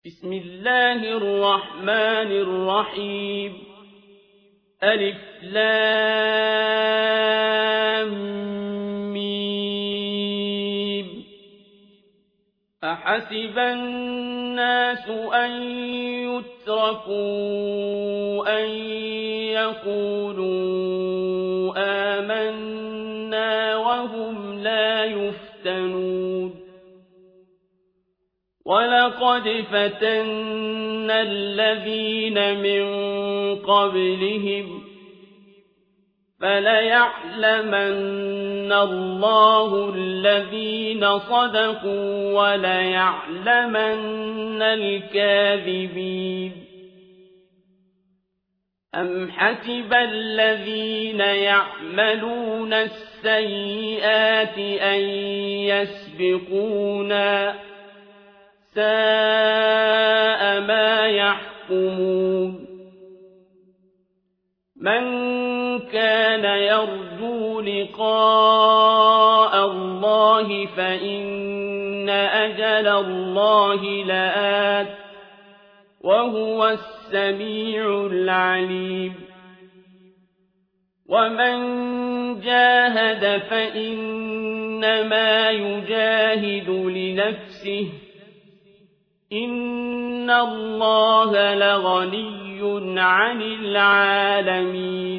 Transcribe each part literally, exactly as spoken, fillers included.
بسم الله الرحمن الرحيم ألف لام ميم أحسب الناس أن يتركوا أن يقولوا آمنا وهم لا يفتنون ولقد فتنا الذين من قبلهم فليعلمن الله الذين صدقوا وليعلمن الكاذبين أم حسب الذين يعملون السيئات أن يسبقونا ساء ما يحكمون من كان يرجو لقاء الله فإن أجل الله لآت وهو السميع العليم ومن جاهد فإنما يجاهد لنفسه إن الله لغني عن العالمين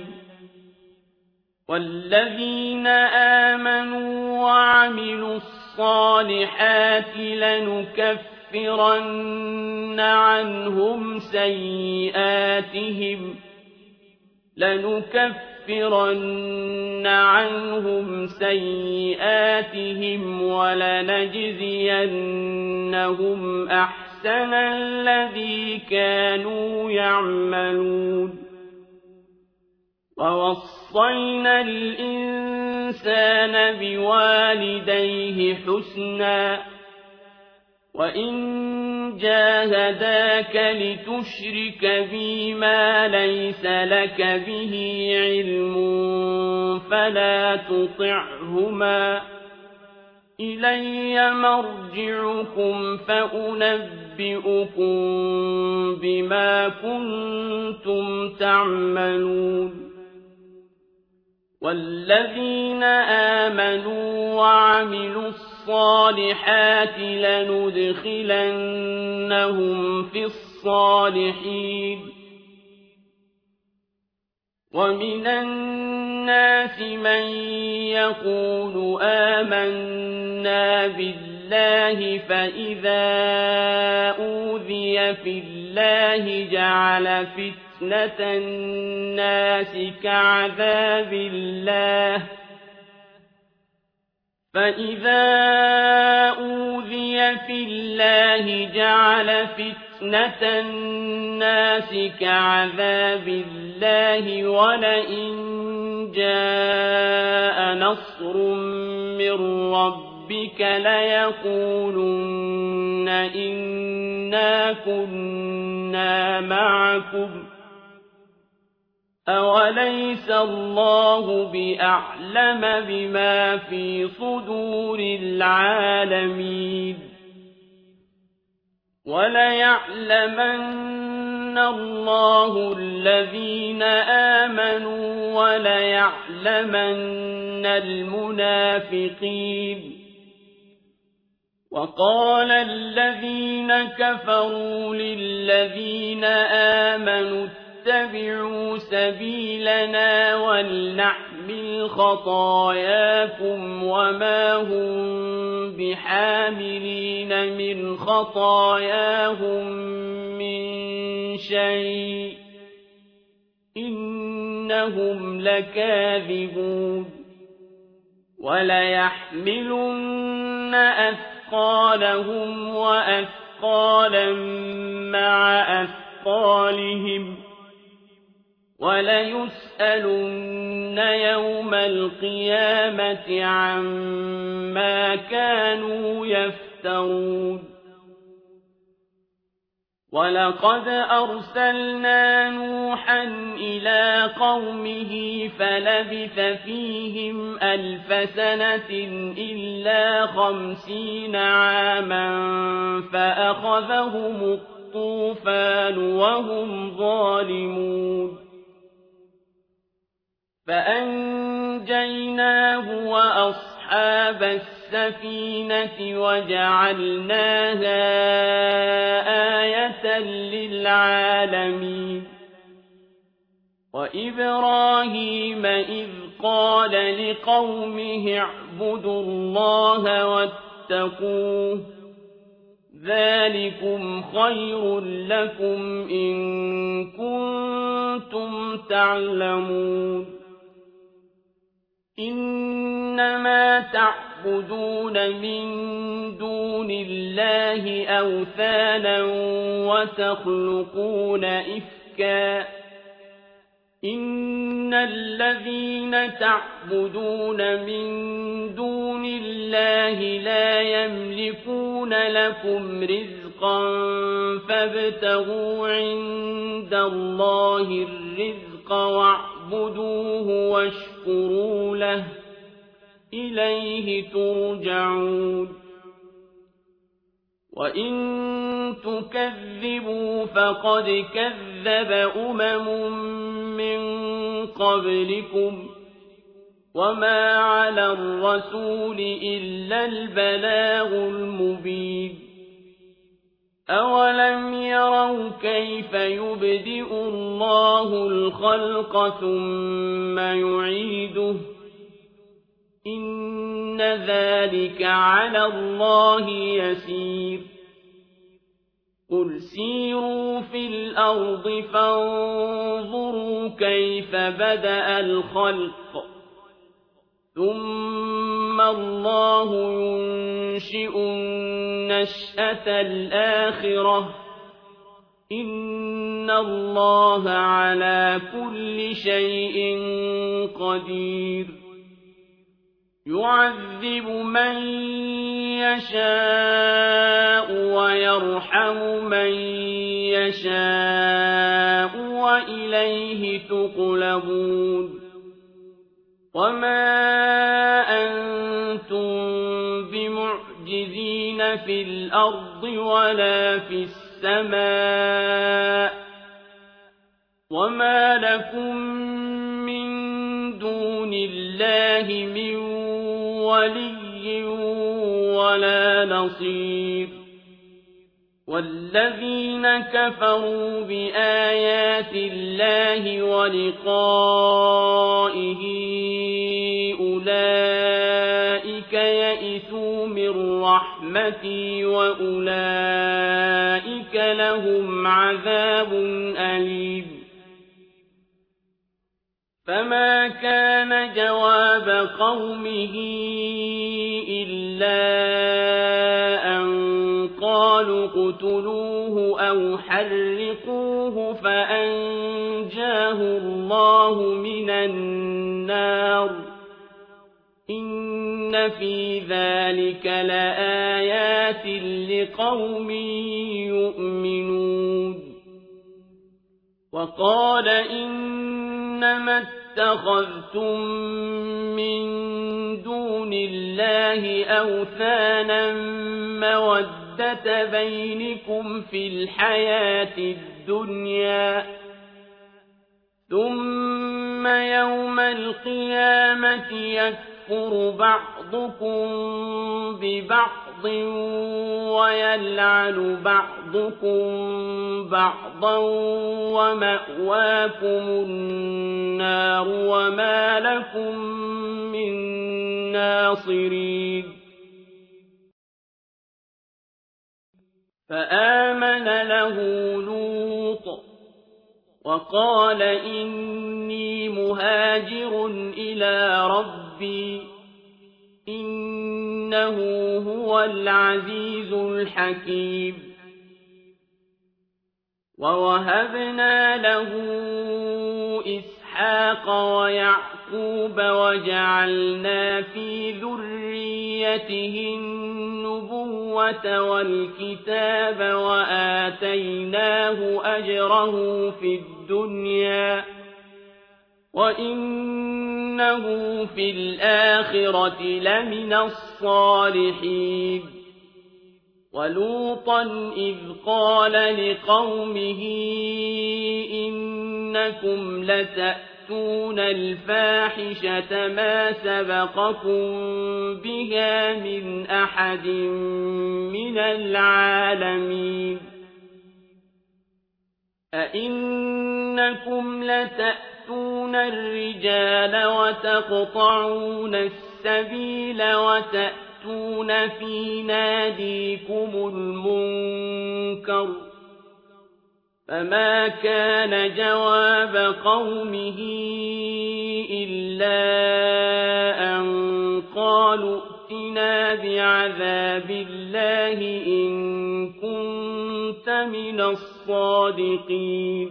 والذين آمنوا وعملوا الصالحات لنكفرن عنهم سيئاتهم لنكفرن عنهم سيئاتهم ولنجزينهم أحسن الذي كانوا يعملون ووصينا الإنسان بوالديه حسنا وإن جاهداك لتشرك بي ما ليس لك به علم فلا تطعهما إلي مرجعكم فأنبئكم بما كنتم تعملون والذين آمنوا وعملوا الصالحات لندخلنهم في الصالحين ومن الناس من يقول آمنا بالله فإذا أوذي في الله جعل فتنة الناس كعذاب الله فإذا أوذي في الله جعل فتنة الناس كعذاب الله ولئن جاء نصر من ربك ليقولن إنا كنا معكم أوليس الله بأعلم بما في صدور العالمين وليعلمن الله الذين آمنوا وليعلمن المنافقين وقال الذين كفروا للذين آمنوا اتبعوا سبيلنا ولنحمل خطاياكم وما هم بحاملين من خطاياهم من شيء إنهم لكاذبون وليحملن أثقالهم وأثقالا مع أثقالهم وليسألن يوم القيامة عما كانوا يفترون ولقد أرسلنا نوحا إلى قومه فلبث فيهم ألف سنة إلا خمسين عاما فأخذهم الطوفان وهم ظالمون فأنجيناه وأصحاب السفينة وجعلناها آية للعالمين وإبراهيم إذ قال لقومه اعبدوا الله واتقوه ذلكم خير لكم إن كنتم تعلمون إنما تعبدون من دون الله أوثانا وتخلقون إفكا إن الذين تعبدون من دون الله لا يملكون لكم رزقا فابتغوا عند الله الرزق واعبدوه واشكروا له إليه ترجعون وإن تكذبوا فقد كذب أمم من قبلكم وما على الرسول إلا البلاغ المبين أولم يروا كيف يبدئ الله الخلق ثم يعيده إن ذلك على الله يسير قل سيروا في الأرض فانظروا كيف بدأ الخلق ثم الله ينشئ النشأة الآخرة إن الله على كل شيء قدير يعذب من يشاء ويرحم من يشاء وإليه تقلبون وما أنتم بمعجزين في الأرض ولا في السماء وما لكم من دون الله من ولي ولا نصير والذين كفروا بآيات الله ولقائه أولئك يئسوا من رحمتي وأولئك لهم عذاب أليم فما كان جواب قومه إلا أن قالوا اقتلوه أو حرقوه فأنجاه الله من النار إن في ذلك لآيات لقوم يؤمنون وقال إنما اتخذتم من دون الله أوثانا مودة بينكم في الحياة الدنيا ثم يوم القيامة يكفر بعضكم ببعض ويلعن بعضكم بعضا ومأواكم النار وما لكم من ناصرين فآمن له لوط وقال إني مهاجر إلى ربي إنه هو العزيز الحكيم ووهبنا له إسحاق ويعقوب وجعلنا في ذريته النبوة والكتاب وآتيناه أجره في الدنيا وإنه في الآخرة لمن الصالحين وَلُوطًا إِذْ قَالَ لِقَوْمِهِ إِنَّكُمْ لَتَأْتُونَ الْفَاحِشَةَ مَا سَبَقَكُم بِهَا مِنْ أَحَدٍ مِنَ الْعَالَمِينَ أَئِنَّكُمْ لَتَأْتُونَ الرِّجَالَ وَتَقْطَعُونَ السَّبِيلَ وَتَأْتُونَ فِي نَادِيكُمُ الْمُنكَرَ فَمَا كَانَ جَوَابَ قَوْمِهِ إِلَّا أَن قَالُوا ائْتِنَا بِعَذَابِ اللَّهِ إِن كُنتَ مِنَ الصَّادِقِينَ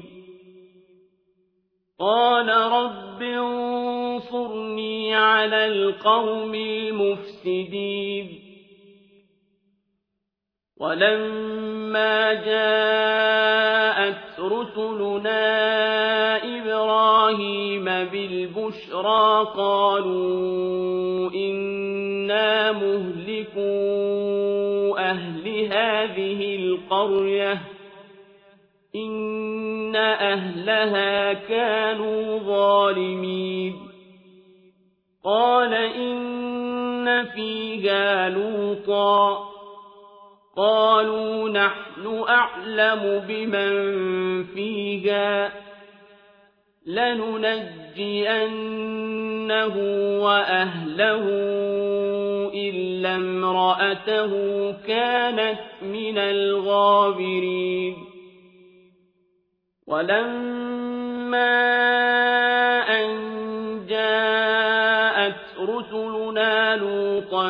قَالَ رَبِّ انصُرْنِي عَلَى الْقَوْمِ الْمُفْسِدِينَ وَلَمَّا جَاءَتْ رُسُلُنَا إِبْرَاهِيمَ بِالْبُشْرَىٰ قَالُوا إِنَّا مُهْلِكُو أَهْلِ هَٰذِهِ الْقَرْيَةِ إِنَّ أَهْلَهَا كَانُوا ظَالِمِينَ قَالَ إِنَّ فِيهَا لُوطًا قَالُوا نَحْنُ أَعْلَمُ بِمَن فِيهَا لَنُنَجِّيَنَّهُ وَأَهْلَهُ إِلَّا امْرَأَتَهُ كَانَتْ مِنَ الْغَابِرِينَ وَلَمَّا أَن جَاءَتْ رُسُلُنَا لُوطًا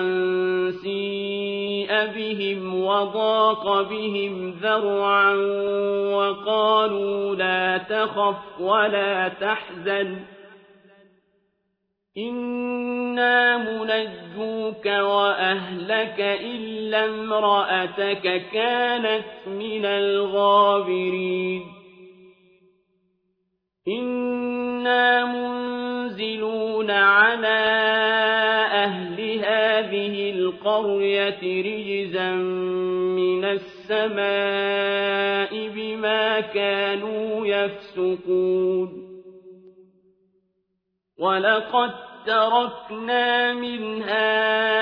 سِيءَ بِهِمْ وَضَاقَ بِهِمْ ذَرْعًا وَقَالُوا لَا تَخَفْ وَلَا تَحْزَنْ إِنَّا مُنَجُّوكَ وَأَهْلَكَ إِلَّا امْرَأَتَكَ كَانَتْ مِنَ الْغَابِرِينَ إِنَّا مُنزِلُونَ عَلَىٰ أَهْلِ هَٰذِهِ الْقَرْيَةِ رِجْزًا مِّنَ السَّمَاءِ بِمَا كَانُوا يَفْسُقُونَ وَلَقَد تَّرَكْنَا مِنْهَا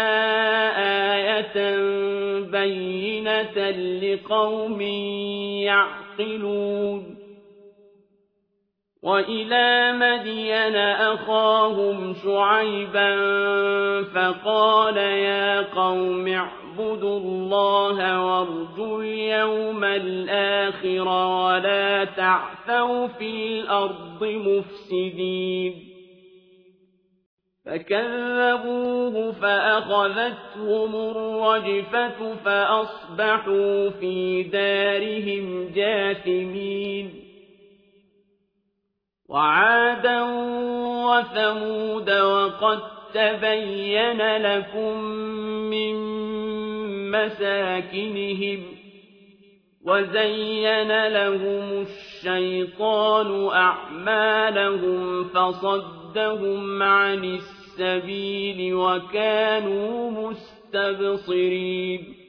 آيَةً بَيِّنَةً لِقَوْمٍ يَعْقِلُونَ وَإِلَىٰ مَدْيَنَ أَخَاهُمْ شُعَيْبًا فَقَالَ يَا قَوْمِ اعْبُدُوا اللَّهَ وَارْجُوا الْيَوْمَ الْآخِرَ وَلَا تَعْثَوْا فِي الْأَرْضِ مُفْسِدِينَ فَكَذَّبُوهُ فَأَخَذَتْهُمُ الرَّجْفَةُ فَأَصْبَحُوا فِي دَارِهِمْ جَاثِمِينَ وَعَادًا وَثَمُودَ وَقَد تَّبَيَّنَ لَكُم مِّن مَّسَاكِنِهِمْ وَزَيَّنَ لَهُمُ الشَّيْطَانُ أَعْمَالَهُمْ فَصَدَّهُمْ عَنِ السَّبِيلِ وَكَانُوا مُسْتَبْصِرِينَ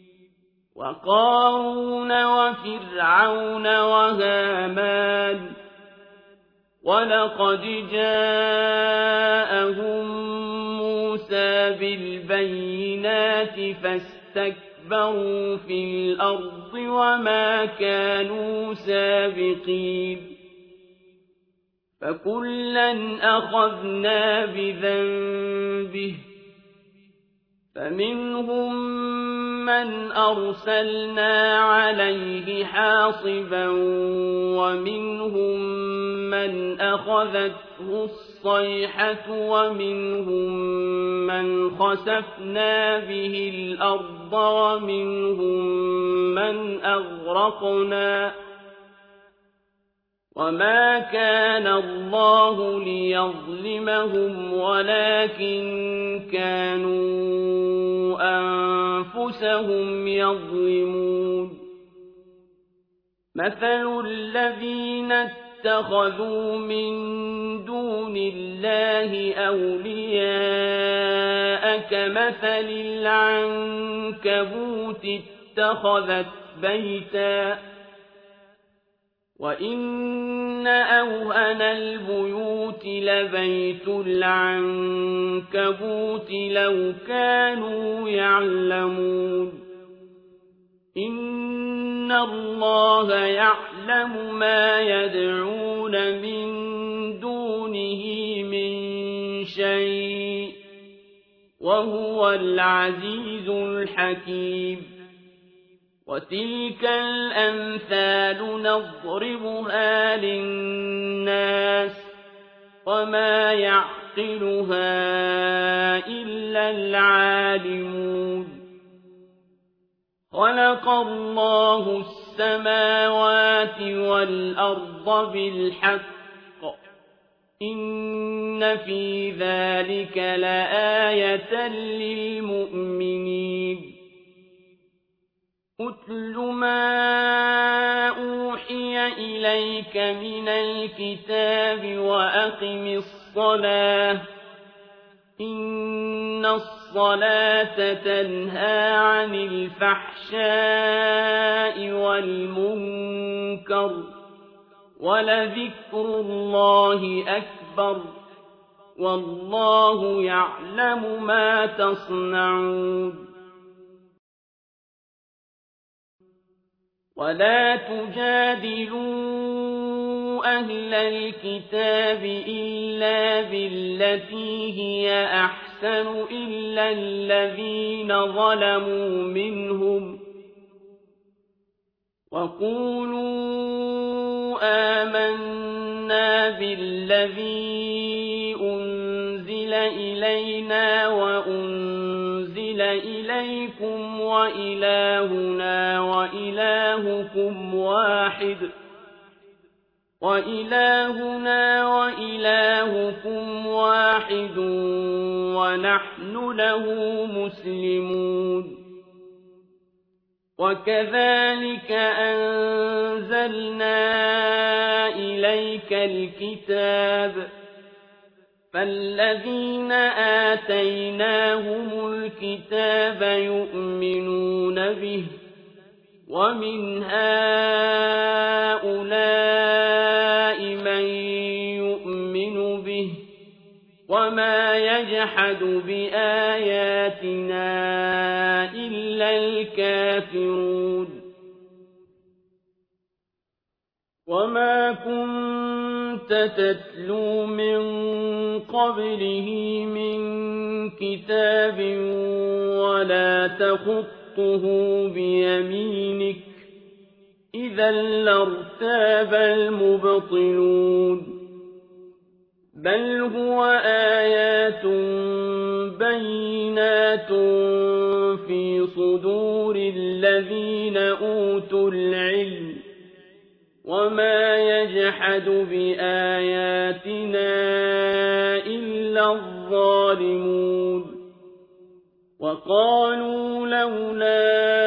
وَقَارُونَ وَفِرْعَوْنَ وَهَامَانَ وَلَقَدْ جَاءَهُم مُّوسَىٰ بِالْبَيِّنَاتِ فَاسْتَكْبَرُوا فِي الْأَرْضِ وَمَا كَانُوا سَابِقِينَ فَكُلًّا أَخَذْنَا بِذَنبِهِ فَمِنْهُم مَّنْ أَرْسَلْنَا عَلَيْهِ حَاصِبًا وَمِنْهُم مَّنْ أَخَذَتْهُ الصَّيْحَةُ وَمِنْهُم مَّنْ خَسَفْنَا بِهِ الْأَرْضَ وَمِنْهُم مَّنْ أَغْرَقْنَا وَمَا كَانَ اللَّهُ لِيَظْلِمَهُمْ وَلَٰكِن كَانُوا أَنفُسَهُمْ يَظْلِمُونَ مَثَلُ الَّذِينَ اتَّخَذُوا مِن دُونِ اللَّهِ أَوْلِيَاءَ كَمَثَلِ الْعَنكَبُوتِ اتخذت بيتا وإن أوهن البيوت لبيت العنكبوت لو كانوا يعلمون إن الله يعلم ما يدعون من دونه من شيء وهو العزيز الحكيم وتلك الأمثال نضربها للناس وما يعقلها إلا العالمون خلق الله السماوات والأرض بالحق إن في ذلك لآية للمؤمنين أتل ما أوحي إليك من الكتاب وأقم الصلاة إن الصلاة تنهى عن الفحشاء والمنكر ولذكر الله أكبر والله يعلم ما تصنعون ولا تجادلوا أهل الكتاب إلا بالتي هي أحسن إلا الذين ظلموا منهم وقولوا آمنا بالذي أنزل إلينا وأنزل إليكم وإلهنا وإلهكم واحد وإلهنا وإلهكم واحد ونحن له مسلمون وكذلك أنزلنا إليك الكتاب فالذين آتيناهم الكتاب يؤمنون به ومن هؤلاء من يؤمن به وما يجحد بآياتنا إلا الكافرون وما كنت تتلو من قبله من كتاب ولا تخطه بيمينك إذا لارتاب المبطلون بل هو آيات بينات في صدور الذين أوتوا العلم وما يجحد بآياتنا إلا الظالمون وقالوا لولا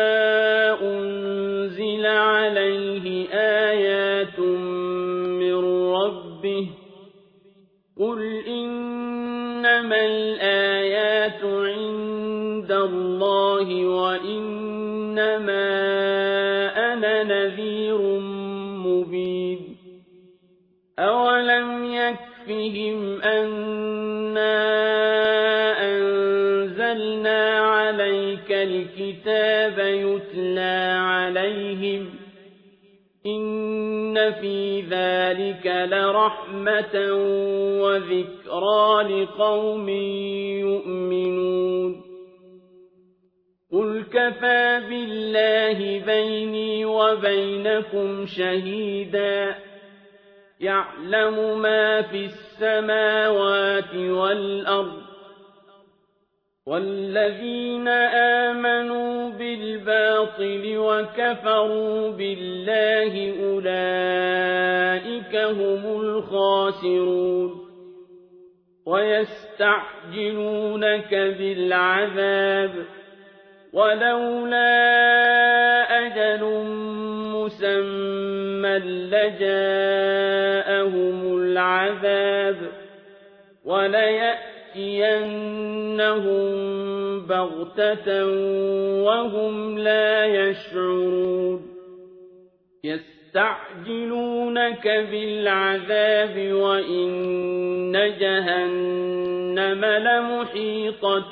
أنزل عليه آيات من ربه قل إنما الآيات عند الله وإنما أنا نذير مبين أولم يكفهم أنا أنزلنا عليك الكتاب يتلى عليهم إن في ذلك لرحمة وذكرى لقوم يؤمنون قل كفى بالله بيني وبينكم شهيدا يعلم ما في السماوات والأرض والذين آمنوا بالباطل وكفروا بالله أولئك هم الخاسرون ويستعجلونك بالعذاب ولولا أجل مسمى لجاءهم العذاب وليأتينهم بغتة وهم لا يشعرون يستعجلونك بالعذاب وإن جهنم لمحيطة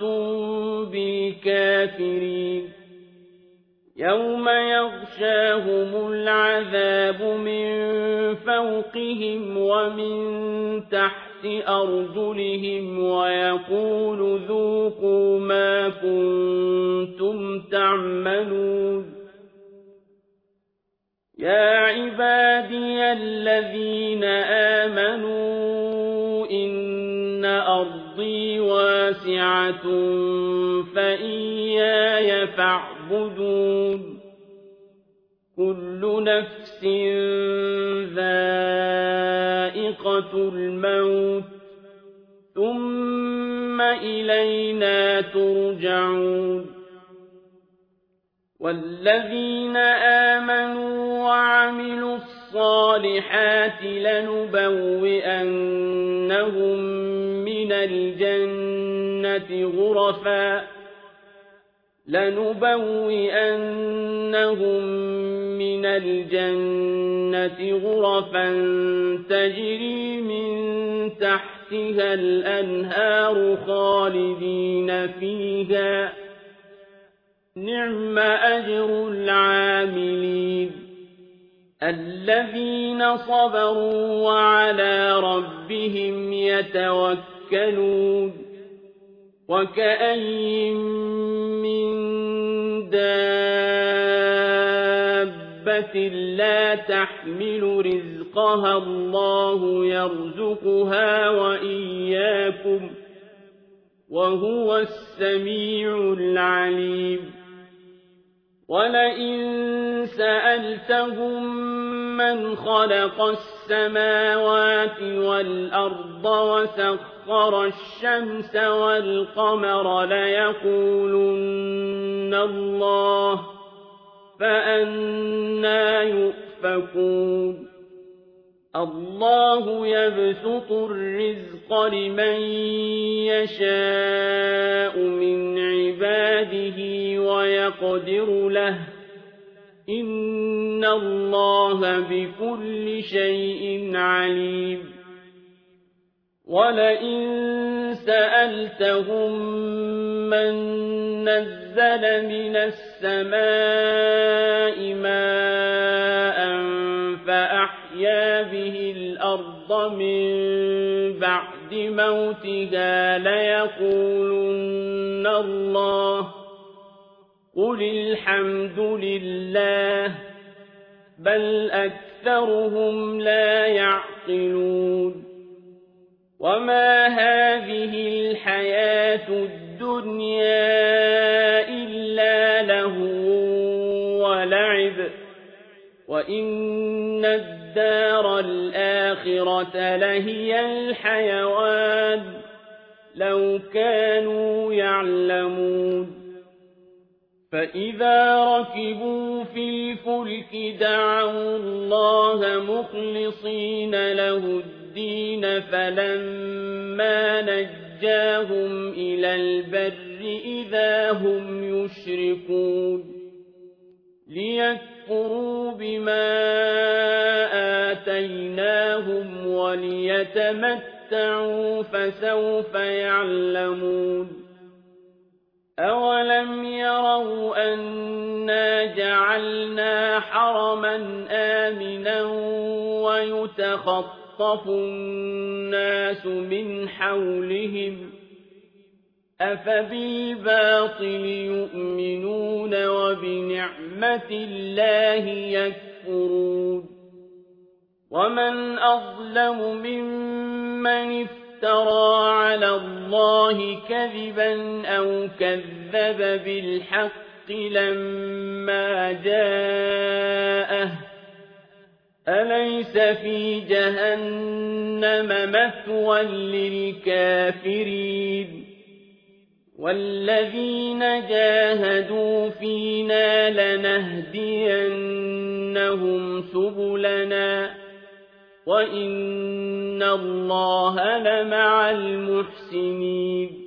بالكافرين يوم يغشاهم العذاب من فوقهم ومن تحت أرجلهم ويقول ذوقوا ما كنتم تعملون يا عبادي الذين آمنوا إن أرضي واسعة فإياي فاعبدون كل نفس ذائقة الموت ثم إلينا ترجعون والذين آمنوا وعملوا الصالحات لنبوئنهم من الجنة غرفا لنبوئنهم من الجنة غرفا تجري من تحتها الأنهار خالدين فيها نعم أجر العاملين الذين صبروا وعلى ربهم يتوكلون وكأين من دابة لا تحمل رزقها الله يرزقها وإياكم وهو السميع العليم ولئن سألتهم من خلق السماوات والأرض وسخر الشمس والقمر ليقولن الله فأنى يؤفكون الله يبسط الرزق لمن يشاء من عباده ويقدر له إن الله بكل شيء عليم ولئن سألتهم من نزل من السماء ماء فأحيا به الأرض من بعد موتها ليقولن الله قل الحمد لله بل أكثرهم لا يعقلون وما هذه الحياة الدنيا إلا لهو ولعب وإن الدار الآخرة لهي الحيوان لو كانوا يعلمون فإذا ركبوا في الفلك دعوا الله مخلصين له الدين فلما نجاهم إلى البر إذا هم يشركون ليكفروا بما آتيناهم وليتمتعوا فسوف يعلمون أولم يروا أنا جعلنا حرما آمنا ويتخطف الناس من حولهم أفبالباطل يؤمنون وبنعمة الله يكفرون ومن أظلم ممن افترى على الله كذبا أو كذب بالحق لما جاءه أليس في جهنم مثوى للكافرين والذين جاهدوا فينا لنهدينهم سبلنا وإن الله لمع المحسنين